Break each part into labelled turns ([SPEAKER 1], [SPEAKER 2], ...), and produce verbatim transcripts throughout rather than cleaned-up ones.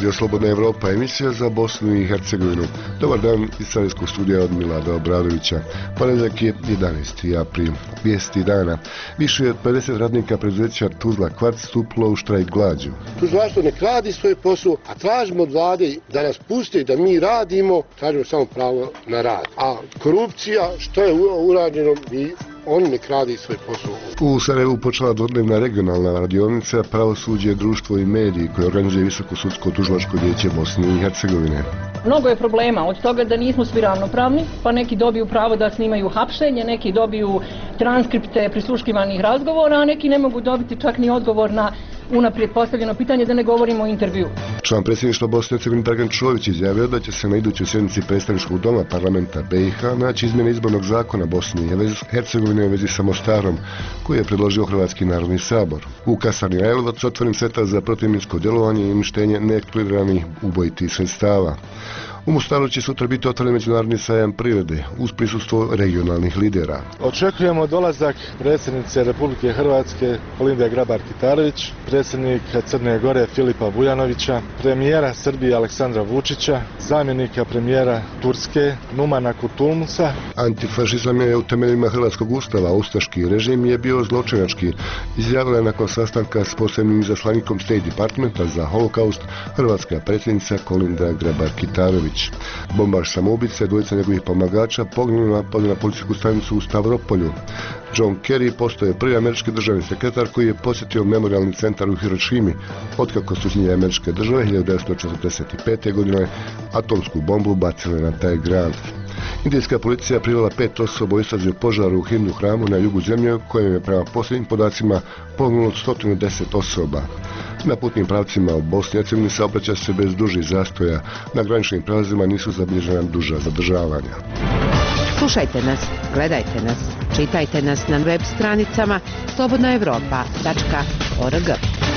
[SPEAKER 1] Radio Slobodna Evropa, emisija za Bosnu i Hercegovinu. Dobar dan iz Sarajevskog studija od Milada Obradovića. Ponedjeljak je jedanaesti april. Vijesti dana. Više od pedeset radnika preduzeća Tuzla Kvarc stupilo u štrajk glađu.
[SPEAKER 2] Tužilaštvo nek radi svoj posao, a tražimo od vlade da nas puste, da mi radimo, tražimo samo pravo na rad. A korupcija, što je urađeno, mi oni nek radi svoj posao.
[SPEAKER 1] U Sarajevu počela dvodnevna regionalna radionica Pravosuđe, društvo i mediji koje organizuje Visoko sudsko tužilačko vijeće Bosne i Hercegovine.
[SPEAKER 3] Mnogo je problema, od toga da nismo svi ravnopravni, pa neki dobiju pravo da snimaju hapšenje, neki dobiju transkripte prisluškivanih razgovora, a neki ne mogu dobiti čak ni odgovor na unaprijed postavljeno pitanje, da ne govorimo o intervju.
[SPEAKER 1] Član predsjedništva Bosne i Hercegovine Dragan Čović izjavio da će se na idućoj sjednici predstavničkog doma parlamenta B i H naći izmjene izbornog zakona Bosne i Hercegovine u vezi sa Mostarom, koji je predložio Hrvatski narodni sabor. U kasarni Rajlovac otvoren centar za protivminsko djelovanje i uništenje neeksplodiranih ubojitih sredstava. U Mostaru će sutra biti otvoren međunarodni sajam prirode uz prisustvo regionalnih lidera.
[SPEAKER 4] Očekujemo dolazak predsjednice Republike Hrvatske Kolinde Grabar-Kitarović, predsjednika Crne Gore Filipa Vujanovića, premijera Srbije Aleksandra Vučića, zamjenika premijera Turske Numana Kurtulmusa.
[SPEAKER 1] Antifašizam je u temeljima Hrvatskog ustava, a ustaški režim je bio zločinački, izjavila je nakon sastanka s posebnim izaslanikom State Departmenta za holokaust hrvatska predsjednica Kolinda Grabar-Kitarović. Bombaš samoubice, dvojica njegovih pomagača poginuli na napadu na policijsku stanicu u Stavropolju. John Kerry postao je prvi američki državni sekretar koji je posjetio memorialni centar u Hirošimi, otkako su Sjedinjene Američke Države hiljadu devetsto četrdeset pete. godine atomsku bombu bacile na taj grad. Indijska policija privela pet osoba u istrazi o požaru u Hindu hramu na jugu zemlje, kojem je prema posljednjim podacima poginulo sto deset osoba. Na putnim pravcima u Bosni i Hercegovini saobraća se bez dužih zastoja, na graničnim prelazima nisu zabilježena duža zadržavanja.
[SPEAKER 5] Slušajte nas, gledajte nas, čitajte nas na web stranicama slobodna evropa tačka org.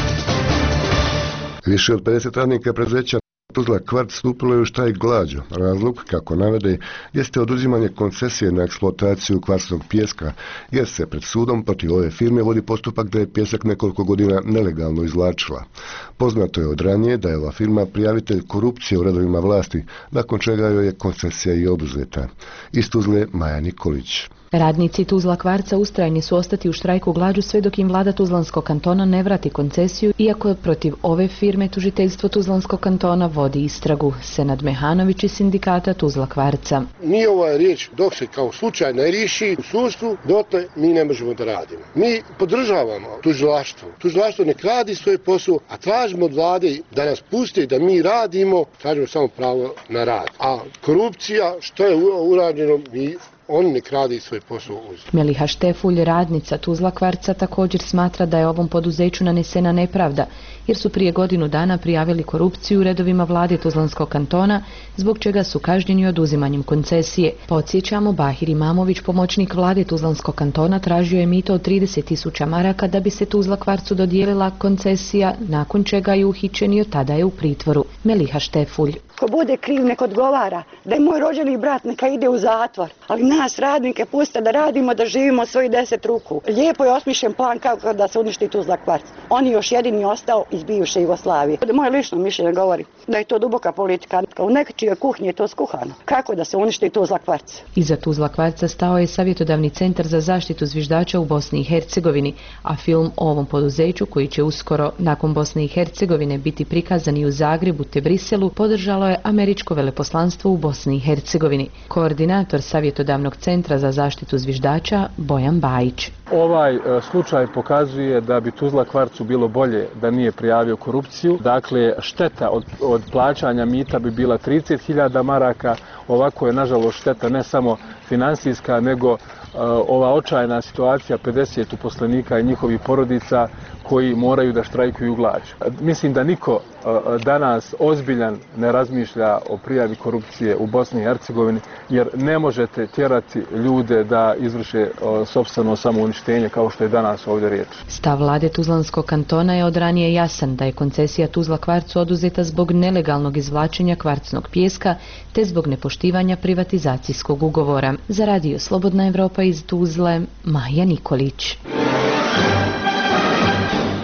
[SPEAKER 1] Više od pedeset radnika preduzeća Tuzla Kvarc stupilo je u štrajk glađu. Razlog, kako navede, jeste oduzimanje koncesije na eksploataciju kvarcnog pijeska, jer se pred sudom protiv ove firme vodi postupak da je pijesak nekoliko godina nelegalno izvlačila. Poznato je od ranije da je ova firma prijavitelj korupcije u redovima vlasti, nakon čega joj je koncesija i oduzeta. Iz Tuzle Maja Nikolić.
[SPEAKER 6] Radnici Tuzla Kvarca ustrajni su ostati u štrajku glađu sve dok im vlada Tuzlanskog kantona ne vrati koncesiju, iako je protiv ove firme tužiteljstvo Tuzlanskog kantona vodi istragu. Senad Mehanović iz sindikata Tuzla Kvarca.
[SPEAKER 2] Nije ova riječ dok se kao slučaj ne riješi u sudstvu, dotle mi ne možemo da radimo. Mi podržavamo tužilaštvo. Tužilaštvo nek radi svoj posao, a tražimo od vlade da nas puste, da mi radimo, tražimo samo pravo na rad. A korupcija, što je urađeno, mi oni nek radi svoj posao uz.
[SPEAKER 6] Meliha Štefulj, radnica Tuzla Kvarca, također smatra da je ovom poduzeću nanesena nepravda, jer su prije godinu dana prijavili korupciju u redovima vlade Tuzlanskog kantona, zbog čega su kažnjeni oduzimanjem koncesije. Podsjećamo, Bahir Imamović, pomoćnik vlade Tuzlanskog kantona, tražio je mito od trideset tisuća maraka da bi se Tuzla Kvarcu dodijelila koncesija, nakon čega je uhićen i od tada je u pritvoru. Meliha Štefulj.
[SPEAKER 7] Ko bude kriv nek odgovara, da je moj rođeni brat neka ide u zatvor, ali nas radnike puste da radimo, da živimo svoji deset ruku. Lijepo je osmišljen plan kako da se uništi Tuzla Kvarc. On je još jedini ostao iz bivše Jugoslavije. Moje lično mišljenje govori da je to duboka politika. U nečijoj kuhinji je to skuhano. Kako da se uništi Tuzla Kvarc?
[SPEAKER 6] Iza Tuzla Kvarca stao je savjetodavni centar za zaštitu zviždača u Bosni i Hercegovini, a film o ovom poduzeću, koji će uskoro nakon Bosne i Hercegovine biti prikazan i u Zagrebu te Briselu, podržalo je američko veleposlanstvo u Bosni i Hercegovini. Koordinator savjetodavnog centra za zaštitu zviždača Bojan Bajić.
[SPEAKER 8] Ovaj e, slučaj pokazuje da bi Tuzla Kvarcu bilo bolje da nije prijavio korupciju. Dakle, šteta od, od plaćanja mita bi bila trideset hiljada maraka. Ovako je, nažalost, šteta ne samo finansijska, nego e, ova očajna situacija pedeset uposlenika i njihovih porodica koji moraju da štrajkuju glađu. Mislim da niko danas ozbiljan ne razmišlja o prijavi korupcije u Bosni i Hercegovini, jer ne možete tjerati ljude da izvrše sopstveno samouništenje kao što je danas ovdje riječ.
[SPEAKER 6] Stav vlade Tuzlanskog kantona je od ranije jasan da je koncesija Tuzla Kvarcu oduzeta zbog nelegalnog izvlačenja kvarcnog pijeska te zbog nepoštivanja privatizacijskog ugovora. Za radio Slobodna Evropa iz Tuzle, Maja Nikolić.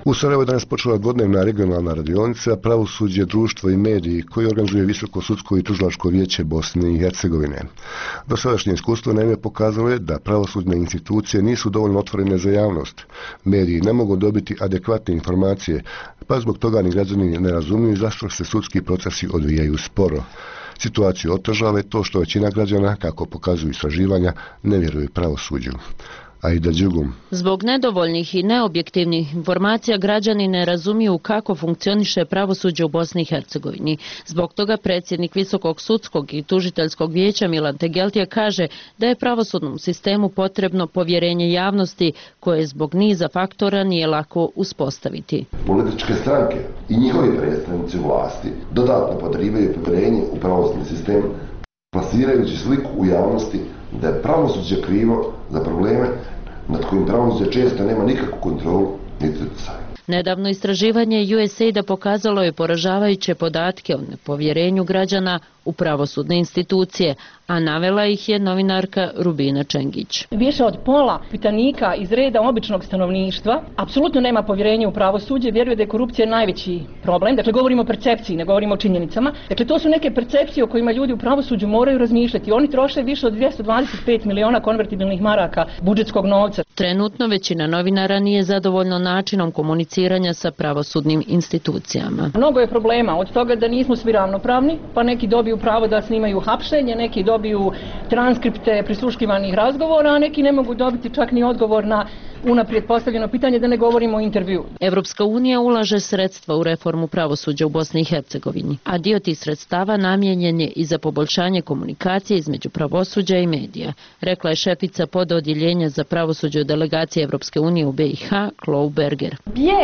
[SPEAKER 1] U Sarajevu je danas počela dvodnevna regionalna radionica Pravosuđe, društvo i mediji koji organizuje Visoko sudsko i tužilačko vijeće Bosne i Hercegovine. Dosadašnje iskustvo naime pokazalo je da pravosudne institucije nisu dovoljno otvorene za javnost. Mediji ne mogu dobiti adekvatne informacije, pa zbog toga ni građani ne razumiju zašto se sudski procesi odvijaju sporo. Situaciju otežava je to što većina građana, kako pokazuju istraživanja, ne vjeruje pravosuđu. Aida Đugum.
[SPEAKER 9] Zbog nedovoljnih i neobjektivnih informacija građani ne razumiju kako funkcioniše pravosuđe u Bosni i Hercegovini. Zbog toga predsjednik Visokog sudskog i tužiteljskog vijeća Milan Tegeltije kaže da je pravosudnom sistemu potrebno povjerenje javnosti koje zbog niza faktora nije lako uspostaviti.
[SPEAKER 10] Političke stranke i njihovi predstavnici vlasti dodatno podrivaju povjerenje u pravosudni sistem, plasirajući sliku u javnosti da je pravosuđe krivo za probleme nad kojim pravosuđe često nema nikakvu kontrolu niti utjecaj.
[SPEAKER 9] Nedavno istraživanje U S A I D-a pokazalo je poražavajuće podatke o nepovjerenju građana u pravosudne institucije, a navela ih je novinarka Rubina Čengić.
[SPEAKER 3] Više od pola pitanika iz reda običnog stanovništva apsolutno nema povjerenja u pravosuđe, vjeruje da je korupcija najveći problem. Dakle, govorimo o percepciji, ne govorimo o činjenicama. Dakle, to su neke percepcije o kojima ljudi u pravosuđu moraju razmišljati. Oni troše više od dvjesto dvadeset pet miliona konvertibilnih maraka budžetskog novca.
[SPEAKER 9] Trenutno većina novinara nije zadovoljno načinom komuniciranja sa pravosudnim institucijama.
[SPEAKER 3] Mnogo je problema, od toga da nismo svi ravnopravni, pa neki dobiju pravo da snimaju hapšenje, neki dobiju transkripte prisluškivanih razgovora, a neki ne mogu dobiti čak ni odgovor na unaprijed postavljeno pitanje, da ne govorimo o intervju.
[SPEAKER 9] Evropska unija ulaže sredstva u reformu pravosuđa u Bosni i Hercegovini, a dio tih sredstava namijenjen je i za poboljšanje komunikacije između pravosuđa i medija, rekla je šefica pododjeljenja za pravosuđe u delegaciji Evropske unije u B i H, Chloe Berger.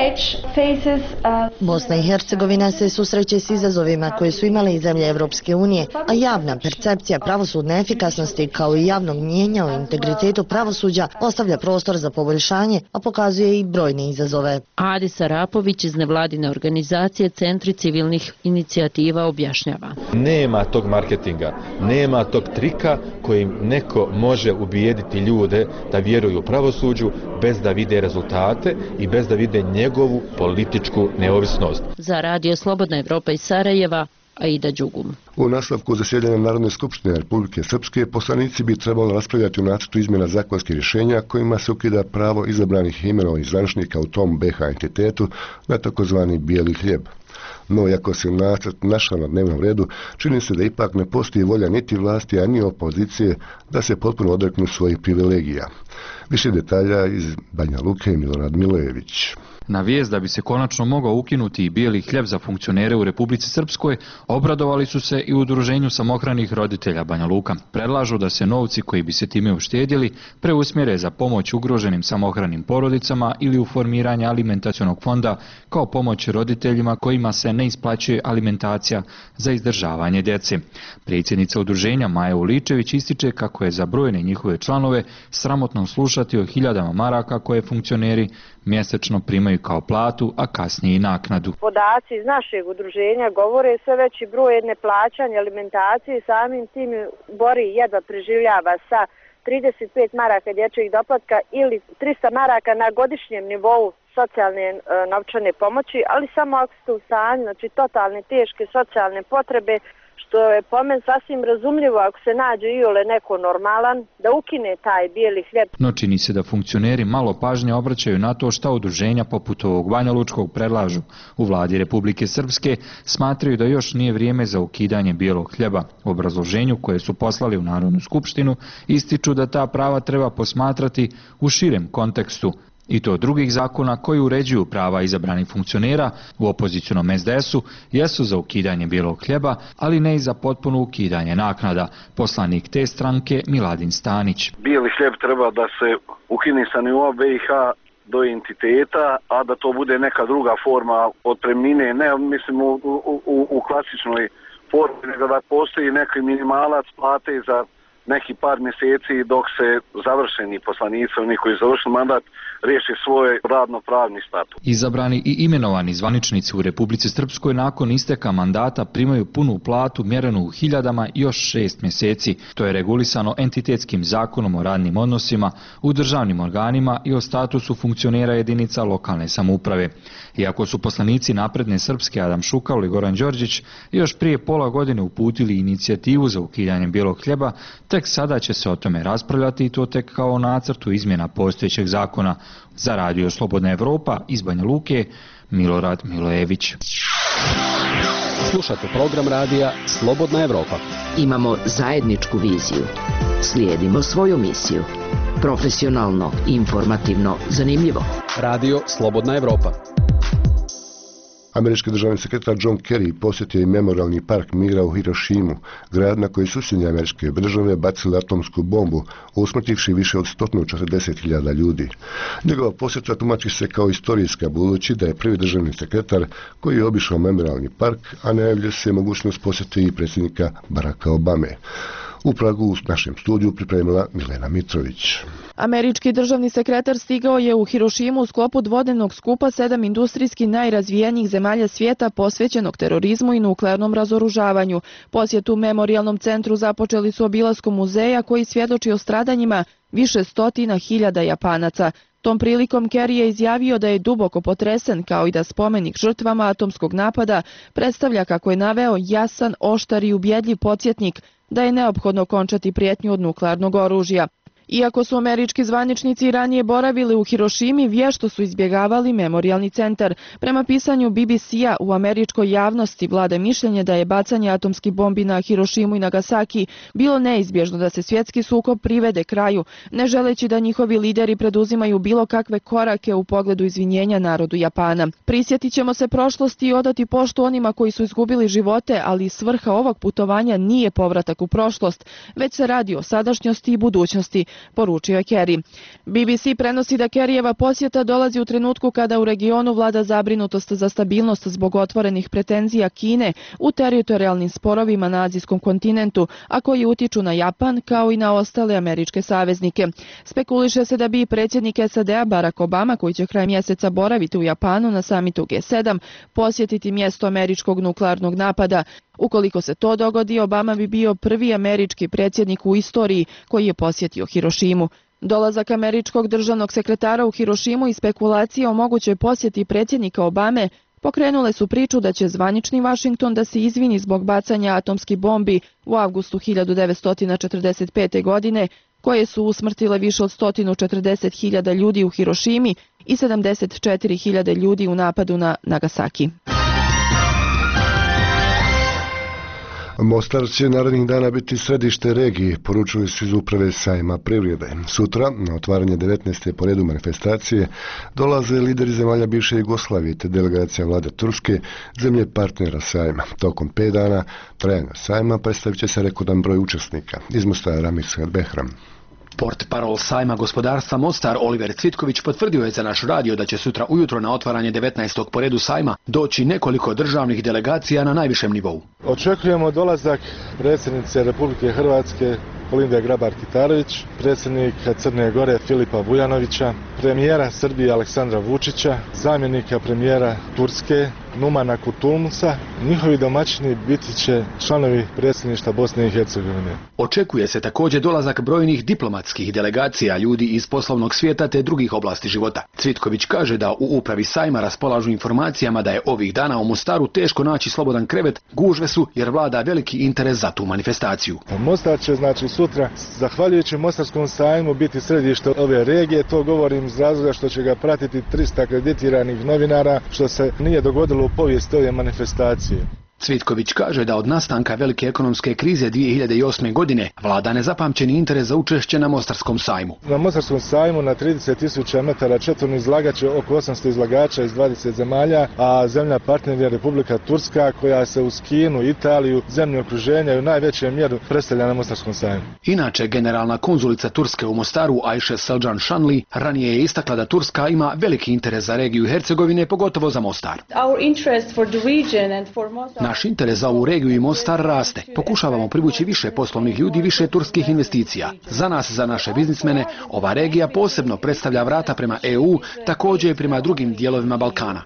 [SPEAKER 11] Bosna i Hercegovina se susreće s izazovima koje su imale i zemlje Evropske unije, a javna percepcija pravosudne efikasnosti kao i javnog mnijenja o integritetu pravosuđa ostavlja prostor za poboljšanje, a pokazuje i brojne izazove.
[SPEAKER 9] Adis Arapović iz nevladine organizacije Centri civilnih inicijativa objašnjava.
[SPEAKER 12] Nema tog marketinga, nema tog trika kojim neko može ubijediti ljude da vjeruju u pravosuđu bez da vide rezultate i bez da vide njegovu političku neovisnost.
[SPEAKER 9] Za Radio Slobodna Evropa iz Sarajeva, Aida Đugum.
[SPEAKER 1] U nastavku zasjedanja Narodne skupštine Republike Srpske poslanici bi trebalo raspravljati o nacrtu izmjena zakonskih rješenja kojima se ukida pravo izabranih imenovanih zvaničnika u tom B H entitetu na takozvani bijeli hljeb. No, iako se nacrt našao na dnevnom redu, čini se da ipak ne postoji volja niti vlasti, a ni opozicije da se potpuno odreknu svojih privilegija. Više detalja iz Banja Luke, Milorad Milojević.
[SPEAKER 13] Na vijest da bi se konačno mogao ukinuti i bijeli hljeb za funkcionere u Republici Srpskoj, obradovali su se i u udruženju samohranih roditelja Banja Luka. Predlažu da se novci koji bi se time uštedjeli preusmjere za pomoć ugroženim samohranim porodicama ili u formiranje alimentacionog fonda kao pomoć roditeljima kojima se ne isplaćuje alimentacija za izdržavanje djece. Predsjednica udruženja Maja Uličević ističe kako je za brojne njihove članove sramotno slušati o hiljadama maraka koje funkcioneri mjesečno primaju kao platu, a kasnije i naknadu.
[SPEAKER 14] Podaci iz našeg udruženja govore sve veći broj neplaćanja alimentacije, samim tim bori jedva preživljava sa trideset pet maraka dječjeg doplatka ili trista maraka na godišnjem nivou socijalne e, novčane pomoći, ali samo ako ste u stanju, znači totalne teške socijalne potrebe, što je po meni sasvim razumljivo ako se nađe iole neko normalan, da ukine taj bijeli hljeb.
[SPEAKER 13] No čini se da funkcioneri malo pažnje obraćaju na to šta udruženja poput ovog banjalučkog predlažu. U vladi Republike Srpske smatraju da još nije vrijeme za ukidanje bijelog hljeba. U obrazloženju koje su poslali u Narodnu skupštinu ističu da ta prava treba posmatrati u širem kontekstu, i to drugih zakona koji uređuju prava izabranih funkcionera u opozicionom S D S-u jesu za ukidanje bijelog hljeba, ali ne i za potpuno ukidanje naknada. Poslanik te stranke Miladin Stanić.
[SPEAKER 15] Bijeli hljeb treba da se ukine sa nivoa B i H do entiteta, a da to bude neka druga forma otpremnine, ne mislim u, u, u, u klasičnoj formi, nego da postoji neki minimalac plate za neki par mjeseci dok se završeni poslanici, oni koji završili mandat, riješi svoj radno-pravni status.
[SPEAKER 13] Izabrani i imenovani zvaničnici u Republici Srpskoj nakon isteka mandata primaju punu platu mjerenu u hiljadama još šest mjeseci. To je regulisano entitetskim zakonom o radnim odnosima u državnim organima i o statusu funkcionera jedinica lokalne samouprave. Iako su poslanici Napredne Srpske Adam Šukalo i Goran Đorđić još prije pola godine uputili inicijativu za ukidanjem bijelog hljeba, tek sada će se o tome raspravljati i to tek kao nacrtu izmjena postojećeg zakona. Za Radio Slobodna Evropa iz Banja Luke, Milorad Milojević.
[SPEAKER 16] Slušate program radija Slobodna Evropa.
[SPEAKER 17] Imamo zajedničku viziju. Slijedimo svoju misiju. Profesionalno, informativno, zanimljivo.
[SPEAKER 16] Radio Slobodna Evropa.
[SPEAKER 1] Američki državni sekretar John Kerry posjetio i memorialni park mira u Hirošimu, grad na koji su Sjedinjene Američke Države bacili atomsku bombu, usmrtivši više od sto četrdeset hiljada ljudi. Njegova posjeta tumači se kao istorijska, budući da je prvi državni sekretar koji je obišao memorialni park, a najavljuje se mogućnost posjete i predsjednika Baracka Obame. U Pragu u našem studiju pripremila Milena Mitrović.
[SPEAKER 18] Američki državni sekretar stigao je u Hirošimu u sklopu dvodnevnog skupa sedam industrijski najrazvijenijih zemalja svijeta posvećenog terorizmu i nuklearnom razoružavanju. Posjet u memorijalnom centru započeli su obilaskom muzeja koji svjedoči o stradanjima više stotina hiljada Japanaca. Tom prilikom Kerry je izjavio da je duboko potresen, kao i da spomenik žrtvama atomskog napada predstavlja, kako je naveo, jasan, oštar i ubjedljiv podsjetnik da je neophodno končati prijetnju od nuklearnog oružja. Iako su američki zvaničnici ranije boravili u Hirošimi, vješto su izbjegavali memorijalni centar. Prema pisanju B B C-a, u američkoj javnosti vlada mišljenje da je bacanje atomskih bombi na Hirošimu i Nagasaki bilo neizbježno da se svjetski sukob privede kraju, ne želeći da njihovi lideri preduzimaju bilo kakve korake u pogledu izvinjenja narodu Japana. Prisjetit ćemo se prošlosti i odati poštu onima koji su izgubili živote, ali svrha ovog putovanja nije povratak u prošlost, već se radi o sadašnjosti i budućnosti, poručio je Kerry. B B C prenosi da Kerryjeva posjeta dolazi u trenutku kada u regionu vlada zabrinutost za stabilnost zbog otvorenih pretenzija Kine u teritorijalnim sporovima na azijskom kontinentu, a koji utiču na Japan kao i na ostale američke saveznike. Spekuliše se da bi predsjednik S A D-a Barack Obama, koji će kraj mjeseca boraviti u Japanu na samitu G sedam, posjetiti mjesto američkog nuklearnog napada. Ukoliko se to dogodi, Obama bi bio prvi američki predsjednik u istoriji koji je posjetio Hirošimu. Dolazak američkog državnog sekretara u Hirošimu i spekulacije o mogućoj posjeti predsjednika Obame pokrenule su priču da će zvanični Washington da se izvini zbog bacanja atomskih bombi u avgustu hiljadu devetsto četrdeset pete. godine, koje su usmrtile više od sto četrdeset hiljada ljudi u Hirošimi i sedamdeset četiri hiljade ljudi u napadu na Nagasaki.
[SPEAKER 1] Mostar će narednih dana biti središte regije, poručili su iz uprave sajma privrede. Sutra, na otvaranje devetnaeste po redu manifestacije, dolaze lideri zemalja bivše Jugoslavije te delegacija vlade Turske, zemlje partnera sajma. Tokom pet dana trajanja sajma predstavit će se rekordan broj učesnika. Iz Mostara Ramis Behram.
[SPEAKER 16] Portparol sajma gospodarstva Mostar Oliver Cvitković potvrdio je za naš radio da će sutra ujutro na otvaranje devetnaestog po redu sajma doći nekoliko državnih delegacija na najvišem nivou.
[SPEAKER 4] Očekujemo dolazak predsjednice Republike Hrvatske Kolinde Grabar-Kitarović, predsjednika Crne Gore Filipa Vujanovića, premijera Srbije Aleksandra Vučića, zamjenika premijera Turske Numana Kurtulmusa. Njihovi domaćini biti će članovi predsjedništva Bosne i Hercegovine.
[SPEAKER 16] Očekuje se također dolazak brojnih diplomatskih delegacija, ljudi iz poslovnog svijeta te drugih oblasti života. Cvitković kaže da u upravi sajma raspolažu informacijama da je ovih dana u Mostaru teško naći slobodan krevet, gužve su jer vlada veliki interes za tu manifestaciju.
[SPEAKER 4] Mostar će znači sutra, zahvaljujući Mostarskom sajmu, biti središte ove regije. To govorim iz razloga što će ga pratiti trista akreditiranih novinara, što se nije dogodilo u povijesti ove manifestacije.
[SPEAKER 16] Cvitković kaže da od nastanka velike ekonomske krize dvije hiljade osme. godine vlada nezapamćeni interes za učešće na Mostarskom sajmu.
[SPEAKER 4] Na Mostarskom sajmu na trideset tisuća metara četvornih izlagat će oko osamsto izlagača iz dvadeset zemalja, a zemlja partner je Republika Turska, koja se uz Kinu, Italiju, zemlje okruženja i u najvećem mjeru predstavlja na Mostarskom sajmu.
[SPEAKER 16] Inače, generalna konzulica Turske u Mostaru Ajše Seljan Šanli ranije je istakla da Turska ima veliki interes za regiju Hercegovine, pogotovo za Mostar. Naš interes za ovu regiju i Mostar raste. Pokušavamo privući više poslovnih ljudi, više turskih investicija. Za nas, za naše biznismene, ova regija posebno predstavlja vrata prema E U, također i prema drugim dijelovima Balkana.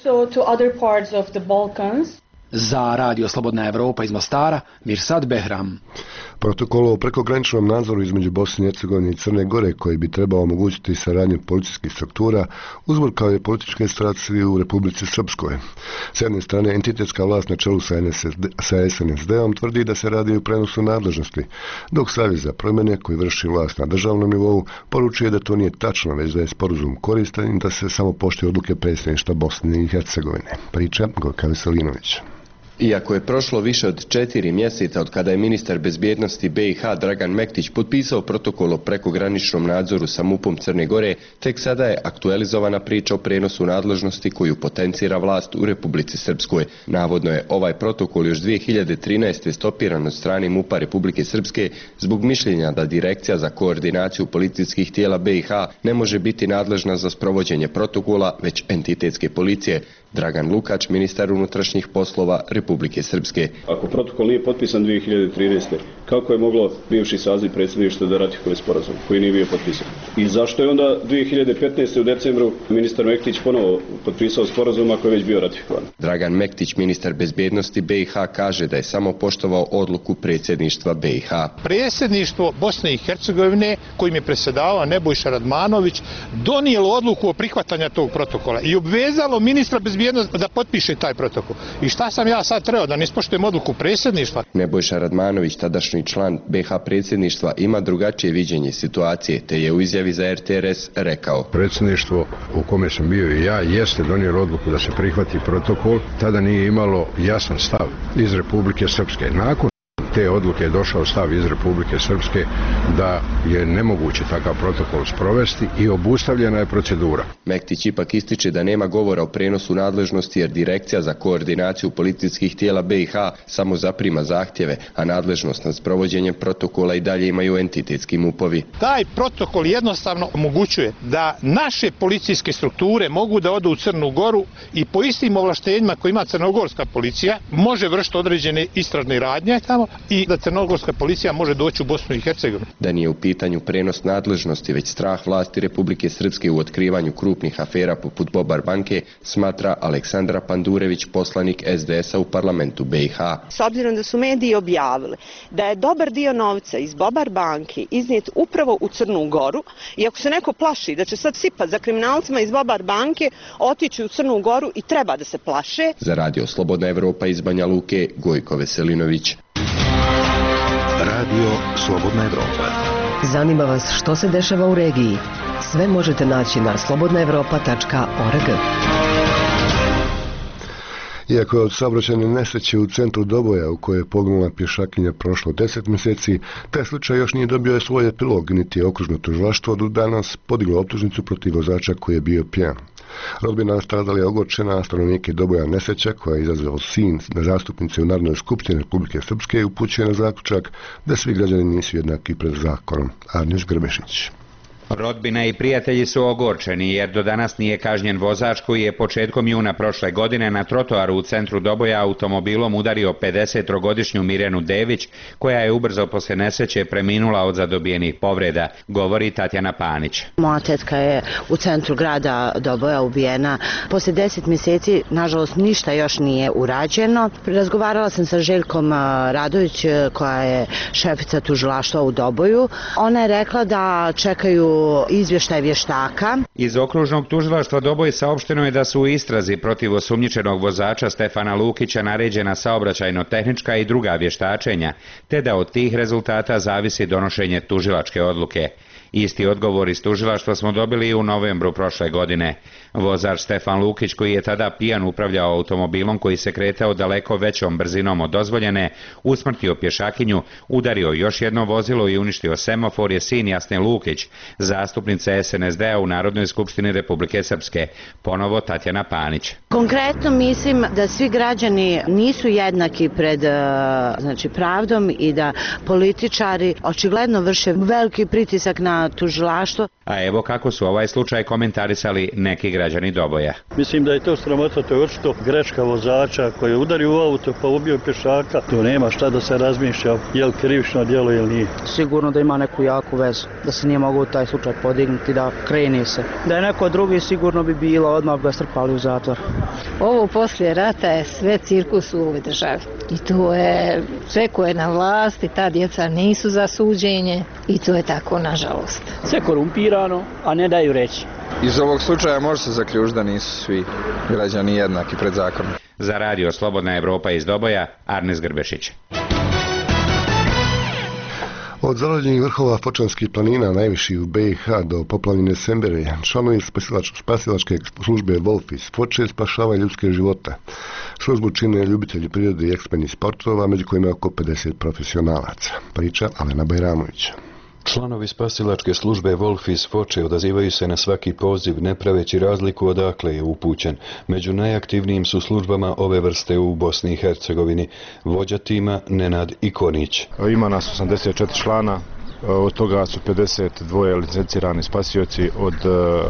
[SPEAKER 16] Za Radio Slobodna Evropa iz Mostara, Mirsad Behram.
[SPEAKER 1] Protokol o prekograničnom nadzoru između Bosne i Hercegovine i Crne Gore, koji bi trebao omogućiti saradnju policijskih struktura, uzburkao je političke situacije u Republici Srpskoj. S jedne strane, entitetska vlast na čelu sa, sa S N S D-om tvrdi da se radi o prenosu nadležnosti, dok Savez za promjene, koji vrši vlast na državnom nivou, poručuje da to nije tačno, već da je sporazum koristan i da se samo poštuje odluke predsjedništva Bosne i Hercegovine. Priča Gojka Veselinović.
[SPEAKER 19] Iako je prošlo više od četiri mjeseca od kada je ministar bezbjednosti B i H Dragan Mektić potpisao protokol o prekograničnom nadzoru sa MUP-om Crne Gore, tek sada je aktualizovana priča o prenosu nadležnosti koju potencira vlast u Republici Srpskoj. Navodno je ovaj protokol još dvije hiljade trinaeste. stopiran od strane MUP-a Republike Srpske zbog mišljenja da Direkcija za koordinaciju policijskih tijela B i H ne može biti nadležna za sprovođenje protokola, već entitetske policije. Dragan Lukač, ministar unutrašnjih poslova Republike Srpske.
[SPEAKER 20] Ako protokol nije potpisan dvije hiljade trinaeste. kako je moglo bivši saziv predsjedništva da ratifikuje sporazum koji nije bio potpisan? I zašto je onda dvije hiljade petnaeste. u decembru ministar Mektić ponovo potpisao sporazum ako je već bio ratifikovan?
[SPEAKER 19] Dragan Mektić, ministar bezbjednosti B i H, kaže da je samo poštovao odluku predsjedništva B i H.
[SPEAKER 21] Predsjedništvo Bosne i Hercegovine, kojim je predsjedavao Nebojša Radmanović, donijelo odluku o prihvatanju tog protokola i obvezalo ministra bezbjednosti da potpiše taj protokol. I šta sam ja sad trebao, da ne ispoštujem odluku predsjedništva?
[SPEAKER 19] Nebojša Radmanović, tadašnji član B H predsjedništva, ima drugačije viđenje situacije, te je u izjavi za R T R S rekao:
[SPEAKER 22] Predsjedništvo u kome sam bio i ja jeste donijelo odluku da se prihvati protokol, tada nije imalo jasan stav iz Republike Srpske. Nakon te odluke je došao stav iz Republike Srpske da je nemoguće takav protokol sprovesti i obustavljena je procedura.
[SPEAKER 19] Mektić ipak ističe da nema govora o prenosu nadležnosti jer Direkcija za koordinaciju policijskih tijela B i H samo zaprima zahtjeve, a nadležnost nad sprovođenjem protokola i dalje imaju entitetski mupovi.
[SPEAKER 21] Taj protokol jednostavno omogućuje da naše policijske strukture mogu da odu u Crnu Goru i po istim ovlaštenjima koje ima crnogorska policija može vršiti određene istražne radnje tamo, i da crnogorska policija može doći u Bosnu i Hercegovinu.
[SPEAKER 19] Da nije u pitanju prenos nadležnosti, već strah vlasti Republike Srpske u otkrivanju krupnih afera poput Bobar banke, smatra Aleksandra Pandurević, poslanik S D S-a u parlamentu B i H.
[SPEAKER 23] S obzirom da su mediji objavili da je dobar dio novca iz Bobar banke iznijet upravo u Crnu Goru, i ako se neko plaši da će sad sipat za kriminalcima iz Bobar banke, otići u Crnu Goru i treba da se plaše.
[SPEAKER 19] Za Radio Slobodna Evropa iz Banja Luke, Gojko Veselinović.
[SPEAKER 24] Radio Slobodna Evropa.
[SPEAKER 17] Zanima vas što se dešava u regiji? Sve možete naći na slobodna evropa tačka org.
[SPEAKER 1] Iako je od saobraćajne nesreće u centru Doboja u kojoj je poginula pješakinja prošlo deset mjeseci, taj slučaj još nije dobio svoj epilog, niti je okružno tužilaštvo do danas podiglo optužnicu protiv vozača koji je bio pijan. Rodbina nastradala je ogorčena, a stanovnike Doboja nesreća koja je izazvao sin na zastupnice u Narodnoj skupštini Republike Srpske upućuje na zaključak da svi građani nisu jednaki pred zakonom. Arnjuš Grbešić.
[SPEAKER 25] Rodbina i prijatelji su ogorčeni jer do danas nije kažnjen vozač koji je početkom juna prošle godine na trotoaru u centru Doboja automobilom udario pedesettrogodišnju Mirjanu Dević, koja je ubrzo poslije nesreće preminula od zadobijenih povreda, govori Tatjana Panić.
[SPEAKER 26] Moja tetka je u centru grada Doboja ubijena. Poslije deset mjeseci, nažalost, ništa još nije urađeno. Razgovarala sam sa Željkom Radović, koja je šefica tužilaštva u Doboju. Ona je rekla da čekaju izvještaj vještaka.
[SPEAKER 25] Iz okružnog tužilaštva Doboj saopšteno je da su u istrazi protiv osumnjičenog vozača Stefana Lukića naređena saobraćajno-tehnička i druga vještačenja, te da od tih rezultata zavisi donošenje tužilačke odluke. Isti odgovor iz tužilaštva smo dobili i u novembru prošle godine. Vozač Stefan Lukić, koji je tada pijan upravljao automobilom koji se kretao daleko većom brzinom od dozvoljene, usmrtio pješakinju, udario još jedno vozilo i uništio semafor, je sin Jasne Lukić, zastupnica S N S D-a u Narodnoj skupštini Republike Srpske. Ponovo Tatjana Panić.
[SPEAKER 26] Konkretno mislim da svi građani nisu jednaki pred znači, pravdom i da političari očigledno vrše veliki pritisak na tužilaštvo.
[SPEAKER 25] A evo kako su ovaj slučaj komentarisali neki građani Doboja.
[SPEAKER 2] Mislim da je to sramota, to je očito greška vozača koji je udario u auto pa ubio pješaka. To nema šta da se razmišlja je li krivično djelo ili nije.
[SPEAKER 5] Sigurno da ima neku jaku vezu, da se nije mogao taj slučaj podignuti, da krene se. Da je neko drugi sigurno bi bilo, odmah ga strpali u zatvor.
[SPEAKER 6] Ovo poslije rata je sve cirkus u ovoj državi. I to je sve koje je na vlasti, ta djeca nisu za suđenje i to je tako nažalost.
[SPEAKER 5] Sve korumpirano, a ne daju reći.
[SPEAKER 7] Iz ovog slučaja može se zaključiti da nisu svi građani jednaki pred zakonom.
[SPEAKER 25] Za radio Slobodna Evropa iz Doboja, Arnes Grbešić.
[SPEAKER 1] Od zaleđenih vrhova Fočanskih planina, najviših u B i H do poplavljene Sembere, članovi spasilačke službe Wolf iz Foče spašavaju ljudske živote. Službu čine ljubitelji prirode i ekstremnih sportova, među kojima je oko pedeset profesionalaca. Priča Alena Bajramovića.
[SPEAKER 8] Članovi spasilačke službe Wolf iz Foče odazivaju se na svaki poziv, ne praveći razliku odakle je upućen. Među najaktivnijim su službama ove vrste u Bosni i Hercegovini. Vođa tima Nenad Ikonić.
[SPEAKER 4] Ima nas osamdeset četiri člana, od toga su pedeset dva licencirani spasioci, od uh,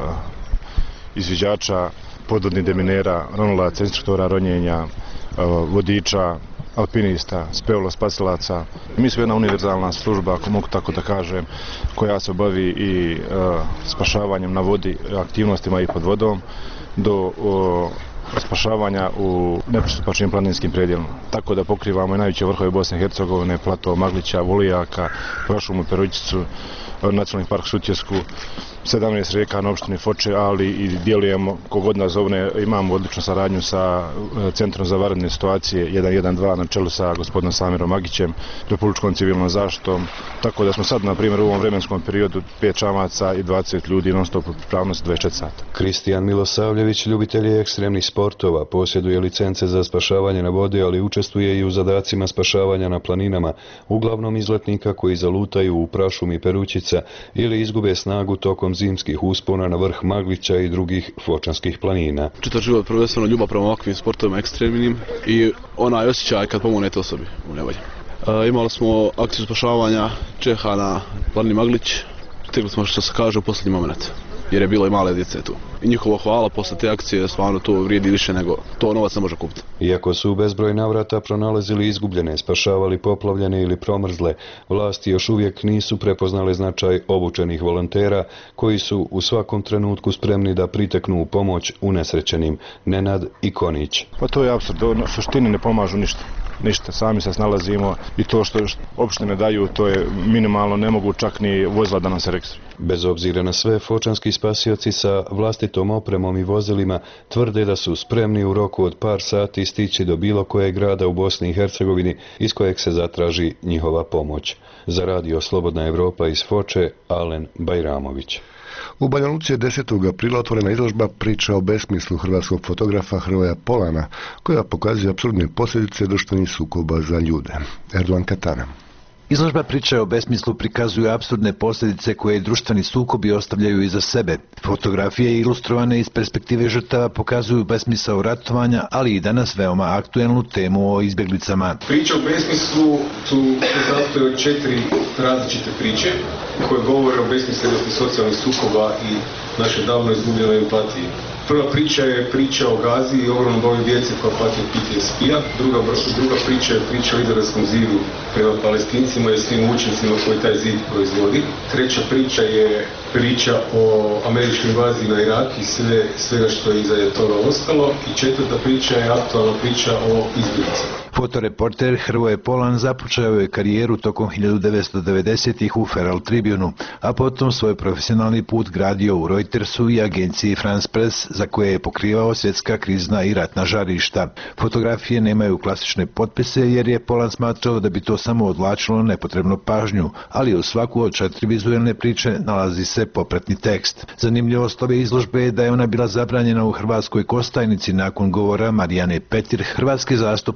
[SPEAKER 4] izviđača, podvodnih deminera, ronulaca, instruktora ronjenja, uh, vodiča, alpinista, speleolospasilaca. Mi smo jedna univerzalna služba, ako mogu tako da kažem, koja se bavi i uh, spašavanjem na vodi, aktivnostima i pod vodom, do uh, spašavanja u nepristupačnim planinskim predjelima. Tako da pokrivamo i najveće vrhove Bosne i Hercegovine, plato Maglića, Volijaka, Prašumu, Perućicu, Nacionalni park Sutjesku, sedamnaest rijeka na opštini Foče, ali i djelujemo, kogod nas zovne, imamo odličnu saradnju sa Centrom za vanredne situacije jedan jedan dva na čelu sa gospodinom Samirom Magićem, Republičkom civilnom zaštitom, tako da smo sad, na primjer, u ovom vremenskom periodu pet čamaca i dvadeset ljudi non stop u pripravnosti dvadeset četiri sata.
[SPEAKER 8] Kristijan Milosavljević, ljubitelj je ekstremnih sportova, posjeduje licence za spašavanje na vodi, ali učestvuje i u zadacima spašavanja na planinama, uglavnom izletnika koji zalutaju u Prašum i Perućica ili izgube snagu tokom zimskih uspona na vrh Maglića i drugih fočanskih planina.
[SPEAKER 24] Čitav život prvenstveno ljubav prema ovakvim sportovima ekstremnim i onaj osjećaj kad pomognete osobi u nevolji. E, imali smo akciju spašavanja Čeha na planini Maglić, stigli smo što se kaže u posljednji moment, jer je bilo i male djece tu. I njihovo hvala posle te akcije, stvarno to vrijedi više nego to novac ne može kupiti.
[SPEAKER 8] Iako su u bezbroj navrata pronalazili izgubljene, spašavali poplavljene ili promrzle, vlasti još uvijek nisu prepoznale značaj obučenih volontera koji su u svakom trenutku spremni da priteknu u pomoć unesrećenim. Nenad Ikonić.
[SPEAKER 4] Pa to je apsurd, u suštini ne pomažu ništa. Ništa, sami se snalazimo i to što opštine daju, to je minimalno, ne mogu čak ni vozila da nam se registruju.
[SPEAKER 8] Bez obzira na sve, fočanski spasioci sa vlastitom opremom i vozilima tvrde da su spremni u roku od par sati stići do bilo kojeg grada u Bosni i Hercegovini iz kojeg se zatraži njihova pomoć. Za radio Slobodna Evropa iz Foče, Alen Bajramović.
[SPEAKER 1] U Banja Luci je desetog aprila otvorena izložba Priča o besmislu hrvatskog fotografa Hrvoja Polana, koja pokazuje apsurdne posljedice društvenih sukoba za ljude. Erdogan Katana.
[SPEAKER 27] Izložba Priča o besmislu prikazuje apsurdne posljedice koje društveni sukobi ostavljaju iza sebe. Fotografije ilustrovane iz perspektive žrtava pokazuju besmisao ratovanja, ali i danas veoma aktuelnu temu o izbjeglicama.
[SPEAKER 28] Priča o besmislu su sastoje od četiri različite priče koje govore o besmislenosti socijalnih sukoba i naše davno izgubljenoj empatiji. Prva priča je priča o Gazi i ogromnom broju djece koja pati od P T S P-a. Druga, druga priča je priča o izraelskom zidu prema Palestincima i svim učincima koji taj zid proizvodi. Treća priča je priča o američkoj invaziji na Irak i sve, svega što je iza toga ostalo. I četvrta priča je aktualna priča o izbjeglicama.
[SPEAKER 27] Fotoreporter Hrvoje Polan započeo je karijeru tokom hiljadu devetsto devedesetih u Herald Tribunu, a potom svoj profesionalni put gradio u Reutersu i agenciji France Press, za koje je pokrivao svjetska krizna i ratna žarišta. Fotografije nemaju klasične potpise jer je Polan smatrao da bi to samo odvlačilo nepotrebnu pažnju, ali u svaku od četiri vizualne priče nalazi se popratni tekst. Zanimljivost ove izložbe je da je ona bila zabranjena u Hrvatskoj Kostajnici nakon govora Marijane Petir, hrvatske zastupnice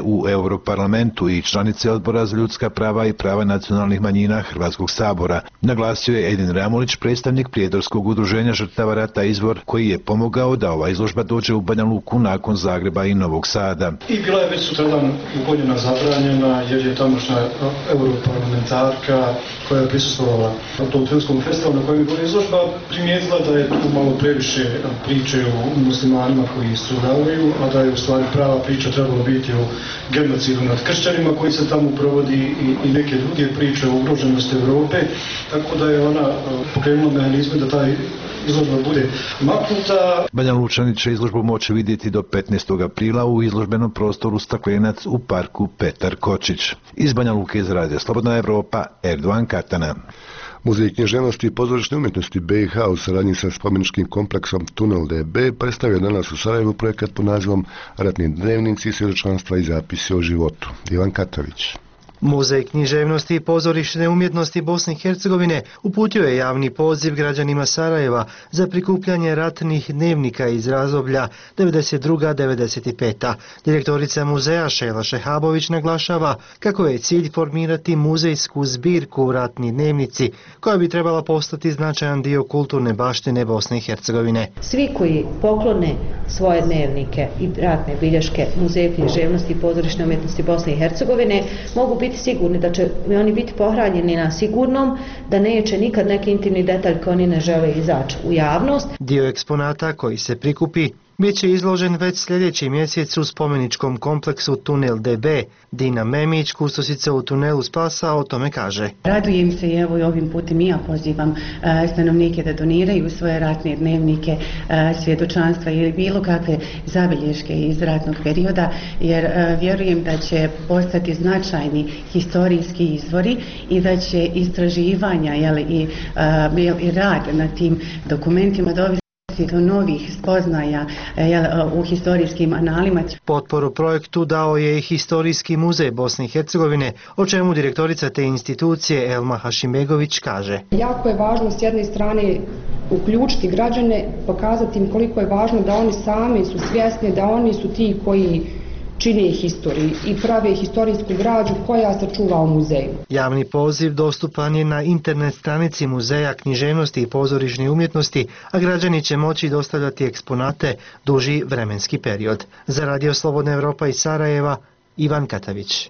[SPEAKER 27] u Europarlamentu i članice Odbora za ljudska prava i prava nacionalnih manjina Hrvatskog sabora, naglasio je Edin Ramulić, predstavnik Prijedorskog udruženja žrtava rata Izvor, koji je pomogao da ova izložba dođe u Banja Luku nakon Zagreba i Novog Sada.
[SPEAKER 3] I bila je već sutradan ukoljena zabranjena jer je tamošnja europarlamentarka koja je prisustvovala u tom filmskom festivalu na kojem je bila izložba primijetila da je tu malo previše priče o muslimanima koji stradavaju, a da je u stvari prava priča trebala biti o genocidu nad kršćanima koji se tamo provodi i, i neke druge priče o ugroženosti Europe, tako da je ona pokrenula mehanizme da taj izložba bude maknuta.
[SPEAKER 27] Banja Lučani će izložbu moći vidjeti do petnaestog aprila u izložbenom prostoru Staklenac u parku Petar Kočić. Iz Banja Luke iz radija Slobodna Evropa, Erdogan Katana.
[SPEAKER 1] Muzej književnosti i pozorišne umjetnosti B i H u saradnji sa spomeničkim kompleksom Tunel D B predstavio danas u Sarajevu projekat pod nazivom Ratni dnevnici, svjedočanstva i zapisi o životu. Ivan Katović.
[SPEAKER 9] Muzej književnosti i pozorišne umjetnosti Bosne i Hercegovine uputio je javni poziv građanima Sarajeva za prikupljanje ratnih dnevnika iz razdoblja devedeset druga do devedeset peta. Direktorica muzeja Šejla Šehabović naglašava kako je cilj formirati muzejsku zbirku ratni dnevnici koja bi trebala postati značajan dio kulturne baštine Bosne i Hercegovine.
[SPEAKER 10] Svi koji poklone svoje dnevnike i ratne bilješke Muzeju književnosti i pozorišne umjetnosti Bosne i Hercegovine mogu biti sigurni da će oni biti pohranjeni na sigurnom, da neće nikad neki intimni detalj koji oni ne žele izaći u javnost.
[SPEAKER 9] Dio eksponata koji se prikupi bit će izložen već sljedeći mjesec u spomeničkom kompleksu Tunel D B. Dina Memić, kustosica u tunelu Spasa, o tome kaže.
[SPEAKER 11] Radujem se i evo i ovim putem i ja pozivam uh, stanovnike da doniraju svoje ratne dnevnike, uh, svjedočanstva ili bilo kakve zabilješke iz ratnog perioda, jer uh, vjerujem da će postati značajni historijski izvori i da će istraživanja jel, i, uh, i rad na tim dokumentima dovesti do novih spoznaja jel, u historijskim analima.
[SPEAKER 9] Potporu projektu dao je i Historijski muzej Bosne i Hercegovine, o čemu direktorica te institucije Elma Hašimbegović kaže.
[SPEAKER 12] Jako je važno s jedne strane uključiti građane, pokazati im koliko je važno da oni sami su svjesni da oni su ti koji čine historiju i prave historijsku građu koja se čuva u muzeju.
[SPEAKER 9] Javni poziv dostupan je na internet stranici Muzeja književnosti i pozorišne umjetnosti, a građani će moći dostavljati eksponate duži vremenski period. Za Radio Slobodna Evropa iz Sarajeva, Ivan Katavić.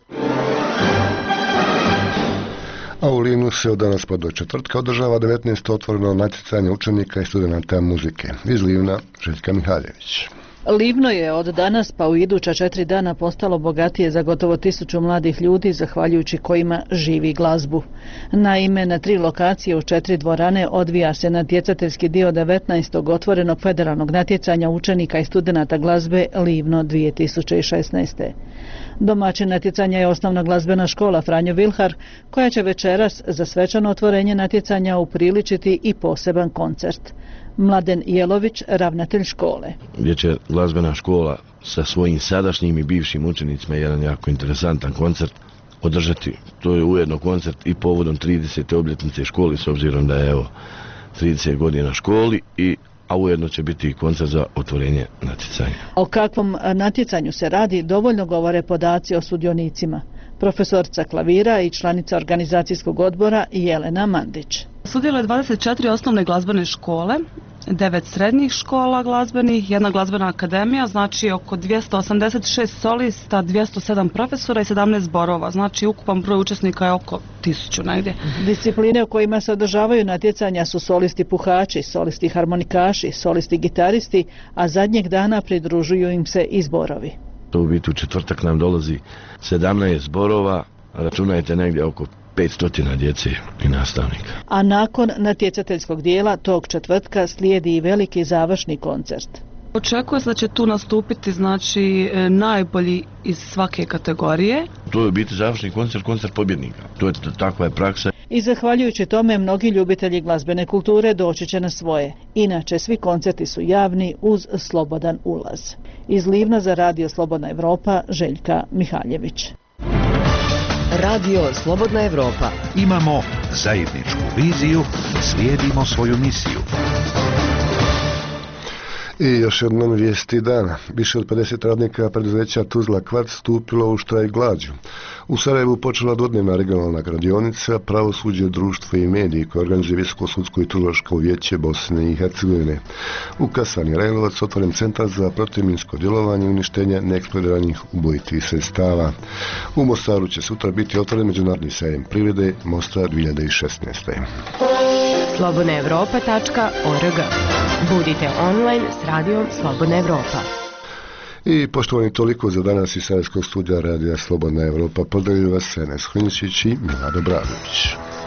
[SPEAKER 1] A u Livnu se od danas pa do četvrtka održava devetnaesto otvoreno natjecanje učenika i studenata muzike. Iz Livna, Željka Mihaljević.
[SPEAKER 13] Livno je od danas pa u iduća četiri dana postalo bogatije za gotovo tisuću mladih ljudi, zahvaljujući kojima živi glazbu. Naime, na tri lokacije u četiri dvorane odvija se natjecateljski dio devetnaestog otvorenog federalnog natjecanja učenika i studenata glazbe Livno dvije tisuće šesnaeste. Domaćin natjecanja je osnovna glazbena škola Franjo Vilhar, koja će večeras za svečano otvorenje natjecanja upriličiti i poseban koncert. Mladen Jelović, ravnatelj škole.
[SPEAKER 14] Gdje će glazbena škola sa svojim sadašnjim i bivšim učenicima jedan jako interesantan koncert održati. To je ujedno koncert i povodom tridesete obljetnice školi, s obzirom da je evo trideset godina školi, i a ujedno će biti i koncert za otvorenje natjecanja.
[SPEAKER 13] O kakvom natjecanju se radi dovoljno govore podaci o sudionicima. Profesorca klavira i članica organizacijskog odbora Jelena Mandić.
[SPEAKER 15] Sudjeluje dvadeset četiri osnovne glazbene škole, devet srednjih škola glazbenih, jedna glazbena akademija, znači oko dvjesto osamdeset šest solista, dvjesto sedam profesora i sedamnaest zborova, znači ukupan broj učesnika je oko tisuću negdje.
[SPEAKER 13] Discipline u kojima se održavaju natjecanja su solisti puhači, solisti harmonikaši, solisti gitaristi, a zadnjeg dana pridružuju im se i zborovi.
[SPEAKER 14] To u biti u četvrtak nam dolazi sedamnaest zborova, računajte negdje oko petsto djece i nastavnika.
[SPEAKER 13] A nakon natjecateljskog dijela tog četvrtka slijedi i veliki završni koncert.
[SPEAKER 15] Očekuje se da će tu nastupiti znači najbolji iz svake kategorije.
[SPEAKER 14] To je u biti završni koncert, koncert pobjednika. To je takva je praksa.
[SPEAKER 13] I zahvaljujući tome mnogi ljubitelji glazbene kulture doći će na svoje. Inače svi koncerti su javni uz slobodan ulaz. Iz Livna za Radio Slobodna Evropa, Željka Mihaljević.
[SPEAKER 17] Radio Slobodna Evropa.
[SPEAKER 29] Imamo zajedničku viziju, slijedimo svoju misiju.
[SPEAKER 1] I još jednom vijesti dana. Više od pedeset radnika preduzeća Tuzla Kvarc stupilo u štrajk glađu. U Sarajevu počela dvodnevna regionalna radionica Pravosuđe, društvo i mediji koje organizuje Visoko sudsko i tužilačko vijeće Bosne i Hercegovine. U Kasani Rajlovac otvoren centar za protivminsko djelovanje i uništenje neeksplodiranih ubojitih sredstava. U Mostaru će sutra biti otvoren međunarodni sajam privrede Mostar dvije hiljade šesnaeste.
[SPEAKER 16] slobodna evropa tačka org. Budite online s radijom Slobodna Evropa.
[SPEAKER 1] I poštovani, toliko za danas iz Sarajevskog studija radija Slobodna Evropa. Pozdravljaju vas Enes Hlinčić i Milado Bradović.